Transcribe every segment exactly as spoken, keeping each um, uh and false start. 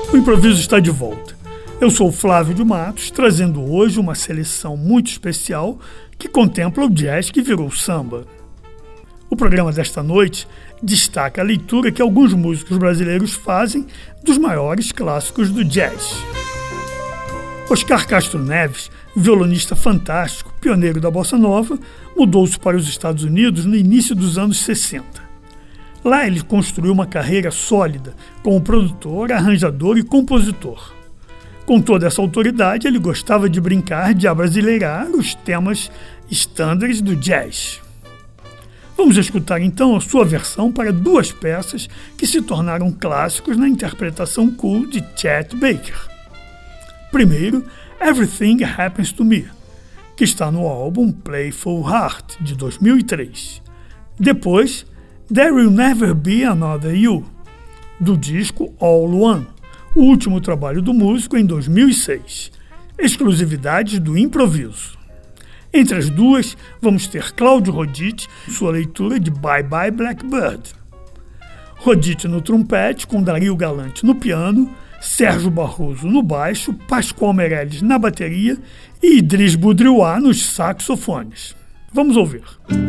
O improviso está de volta. Eu sou Flávio de Matos, trazendo hoje uma seleção muito especial que contempla o jazz que virou samba. O programa desta noite destaca a leitura que alguns músicos brasileiros fazem dos maiores clássicos do jazz. Oscar Castro Neves, violonista fantástico, pioneiro da bossa nova, mudou-se para os Estados Unidos no início dos anos sessenta. Lá ele construiu uma carreira sólida como produtor, arranjador e compositor. Com toda essa autoridade, ele gostava de brincar de abrasileirar os temas estándares do jazz. Vamos escutar então a sua versão para duas peças que se tornaram clássicos na interpretação cool de Chet Baker. Primeiro, Everything Happens to Me, que está no álbum Playful Heart, de dois mil e três. Depois, There Will Never Be Another You, do disco All One, o último trabalho do músico em dois mil e seis, exclusividades do improviso. Entre as duas, vamos ter Cláudio Roditi, sua leitura de Bye Bye Blackbird. Roditi no trompete, com Dario Galante no piano, Sérgio Barroso no baixo, Pascoal Meirelles na bateria e Idris Boudreauat nos saxofones. Vamos ouvir.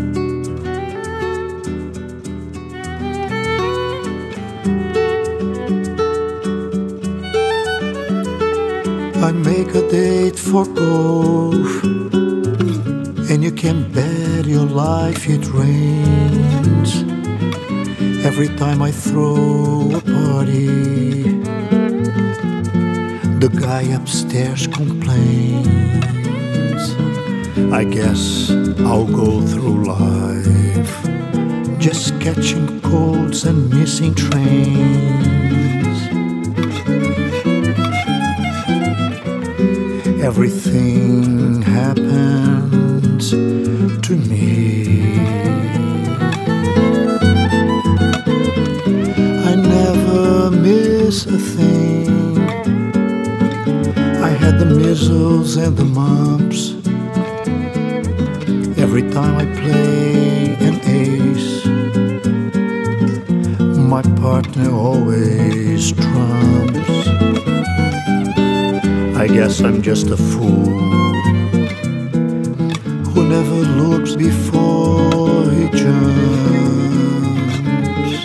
I make a date for golf, and you can bet your life it rains. Every time I throw a party, the guy upstairs complains. I guess I'll go through life just catching colds and missing trains. Everything happens to me. I never miss a thing. I had the measles and the mumps. Every time I play an ace, my partner always trumps. I guess I'm just a fool who never looks before he jumps.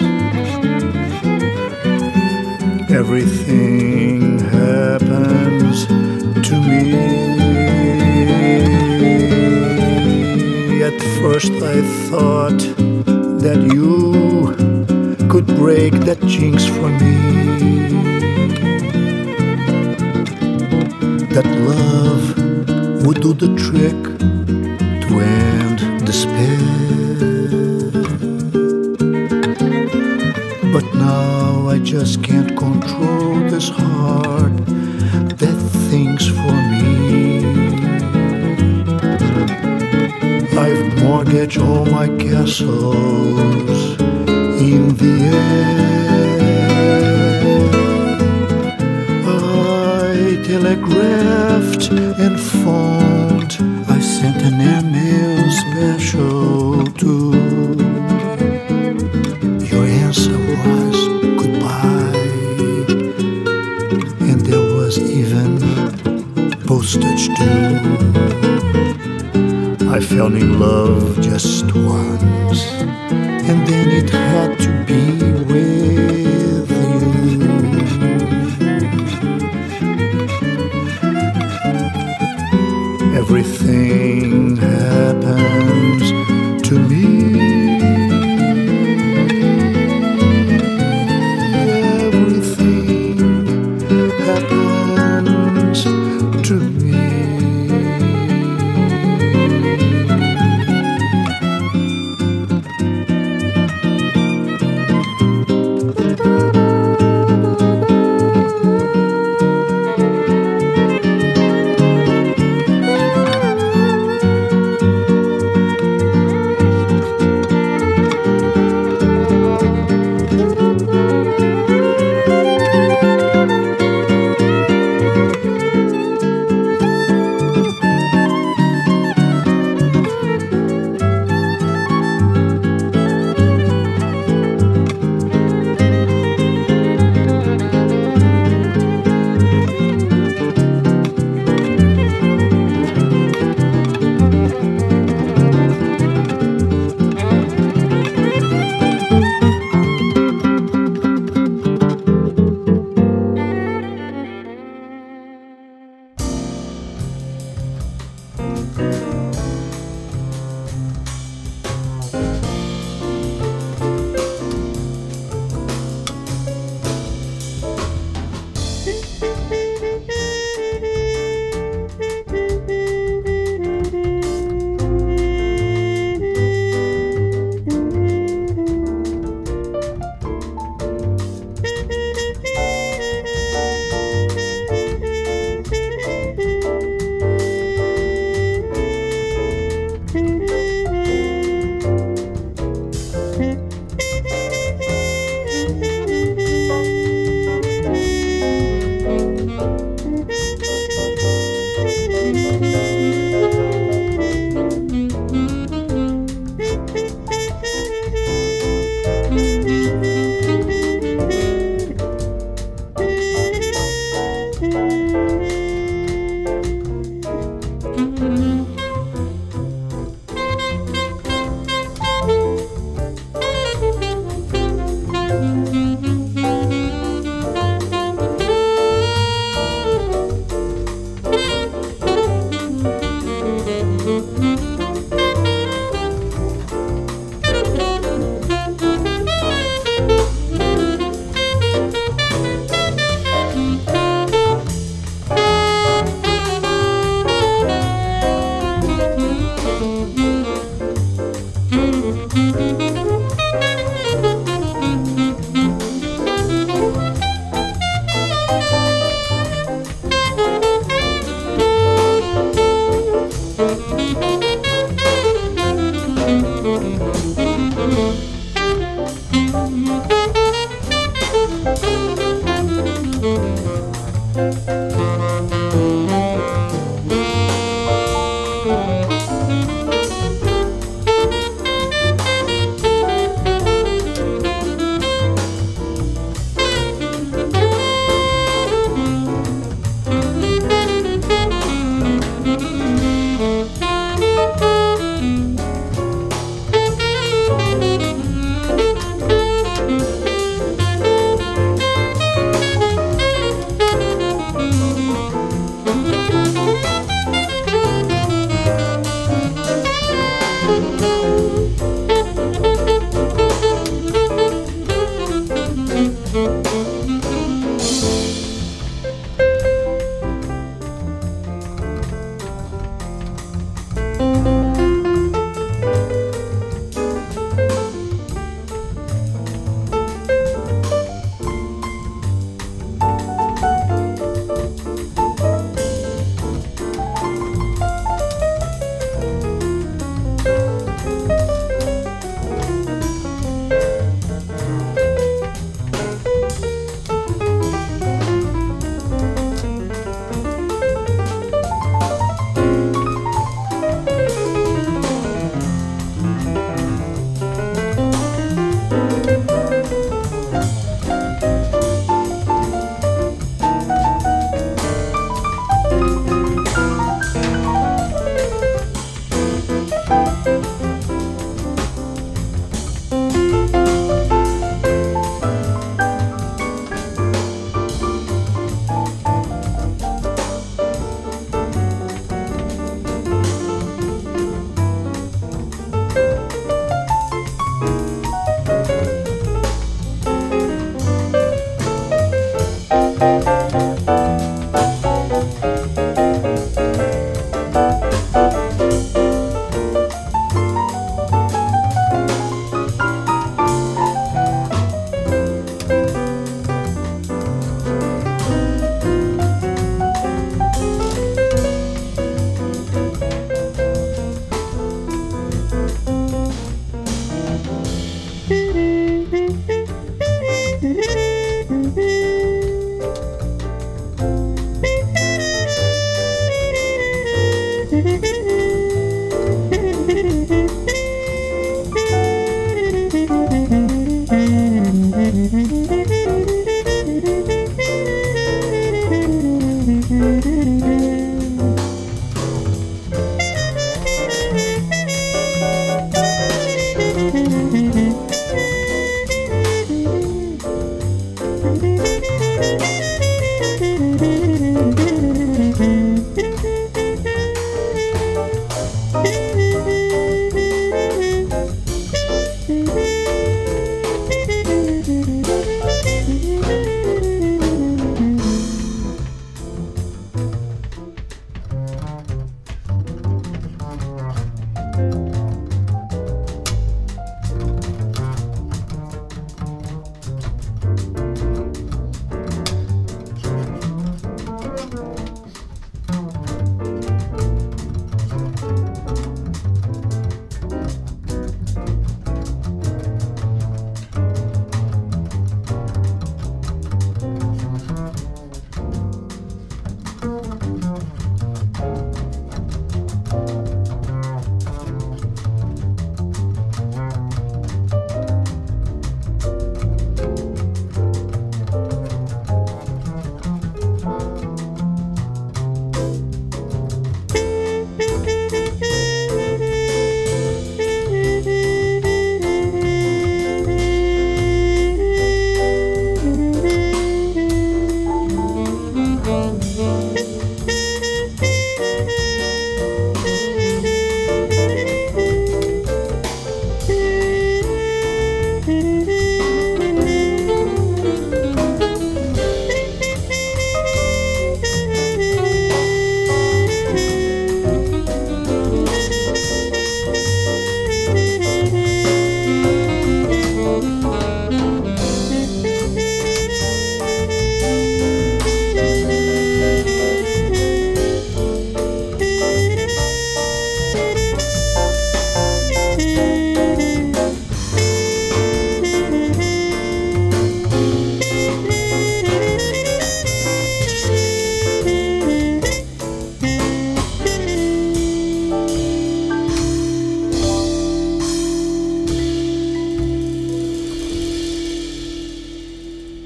Everything happens to me. At first I thought that you could break that jinx for me, that love would do the trick to end despair. But now I just can't control this heart that thinks for me. I've mortgaged all my castles in the air. I telegraphed and phoned. I sent an email special too. Your answer was goodbye, and there was even postage too. I fell in love just once, and then it had to be with you. Everything happens to me. Everything happens to me.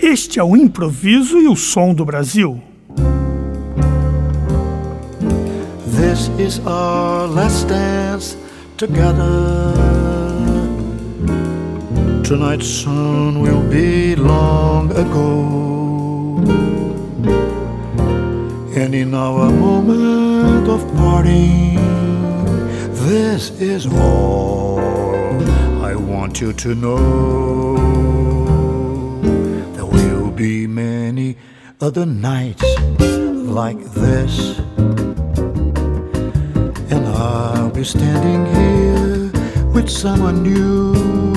Este é o improviso e o som do Brasil. This is our last dance together. Tonight soon will be long ago. And in our moment of parting, this is all I want you to know. There will be many other nights like this, and I'll be standing here with someone new.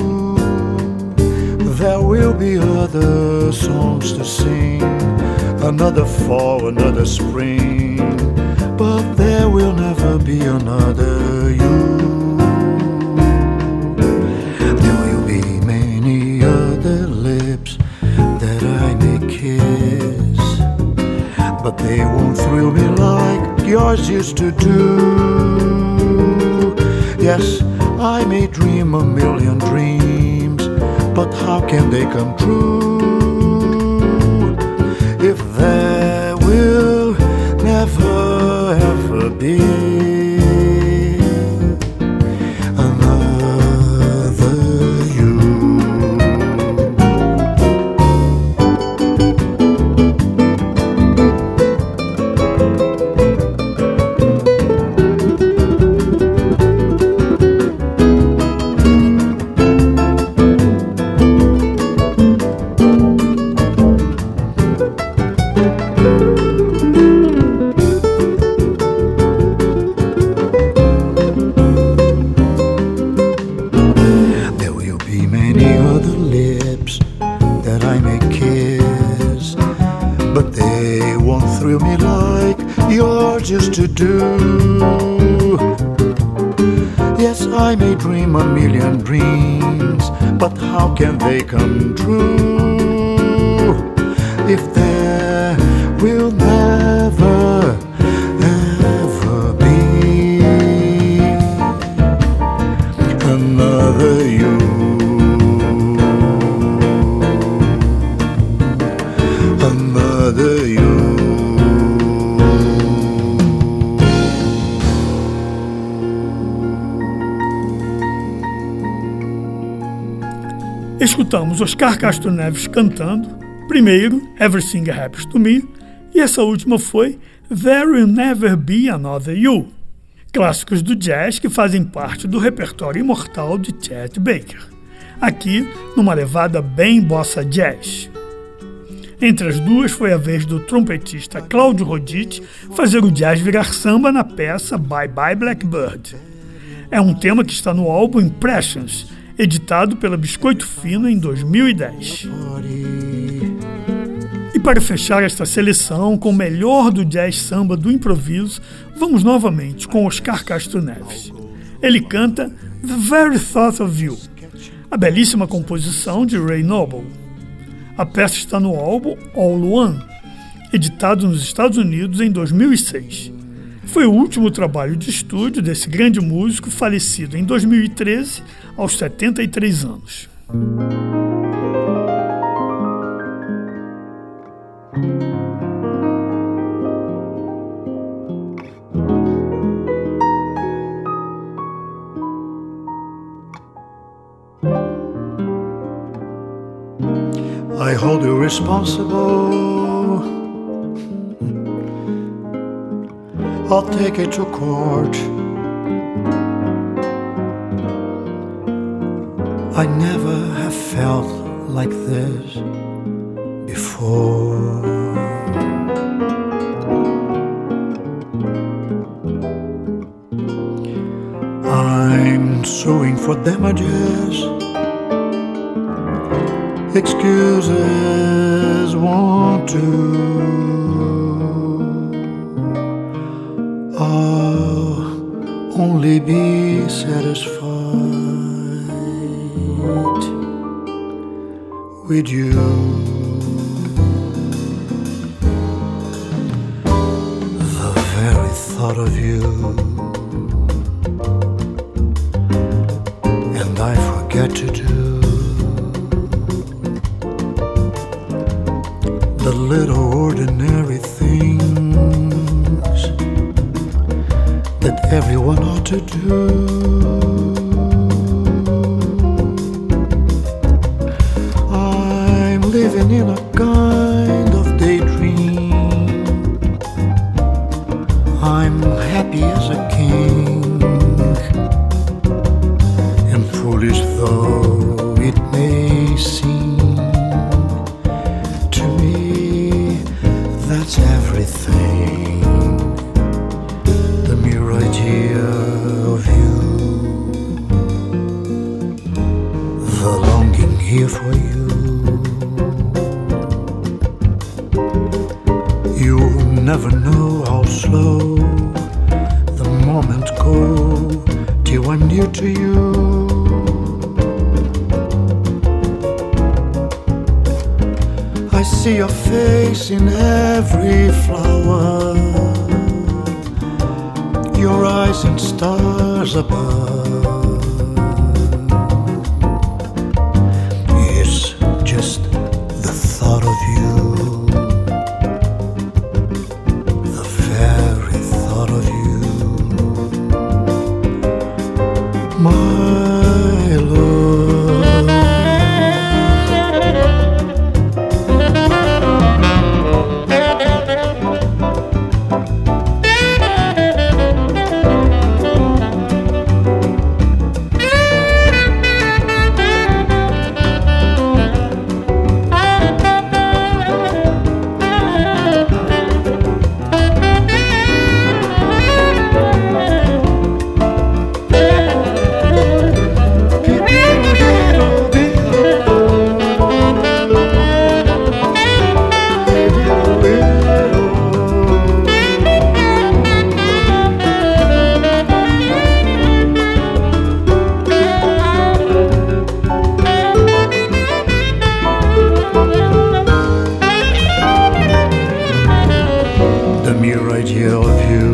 There will be other songs to sing, another fall, another spring, but there will never be another you. There will be many other lips that I may kiss, but they won't thrill me like yours used to do. Yes, I may dream a million dreams, but how can they come true if there will never ever be another you? Just to do. Yes, I may dream a million dreams, but how can they come true if there will never ever be another you? Another you. Escutamos Oscar Castro Neves cantando, primeiro Everything Happens to Me, e essa última foi There Will Never Be Another You, clássicos do jazz que fazem parte do repertório imortal de Chet Baker, aqui numa levada bem bossa jazz. Entre as duas foi a vez do trompetista Claudio Roditi fazer o jazz virar samba na peça Bye Bye Blackbird. É um tema que está no álbum Impressions, editado pela Biscoito Fino em dois mil e dez. E para fechar esta seleção com o melhor do jazz samba do improviso, vamos novamente com Oscar Castro Neves. Ele canta The Very Thought of You, a belíssima composição de Ray Noble. A peça está no álbum All One, editado nos Estados Unidos em dois mil e seis. Foi o último trabalho de estúdio desse grande músico falecido em dois mil e treze, aos setenta e três anos. I hold you responsible. I'll take it to court. I never have felt like this before. I'm suing for damages. Excuses won't do. I'll only be satisfied with you. The very thought of you, and I forget to do. the little ordinary things that everyone ought to do. I'm living in a kind of daydream. I'm happy as a king, and foolish though it may seem, to me that's everything. The mere idea of you, the longing here for you. You'll never know how slow the moments go till I'm near to you. I see your face in every flower, your eyes and stars above. It's just the thought of you, the very thought of you, my love. The mere idea of you,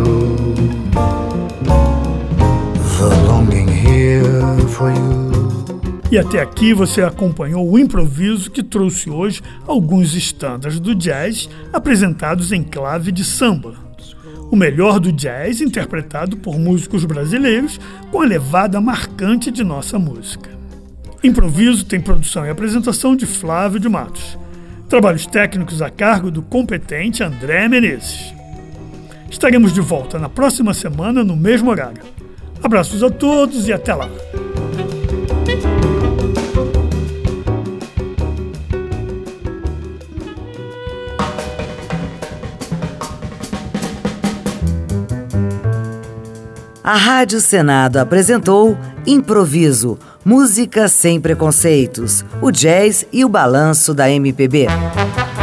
the longing here for you. E até aqui você acompanhou o improviso que trouxe hoje alguns estándares do jazz apresentados em clave de samba. O melhor do jazz interpretado por músicos brasileiros com a levada marcante de nossa música. Improviso tem produção e apresentação de Flávio de Matos. Trabalhos técnicos a cargo do competente André Menezes. Estaremos de volta na próxima semana no mesmo horário. Abraços a todos e até lá! A Rádio Senado apresentou Improviso, música sem preconceitos, o jazz e o balanço da M P B.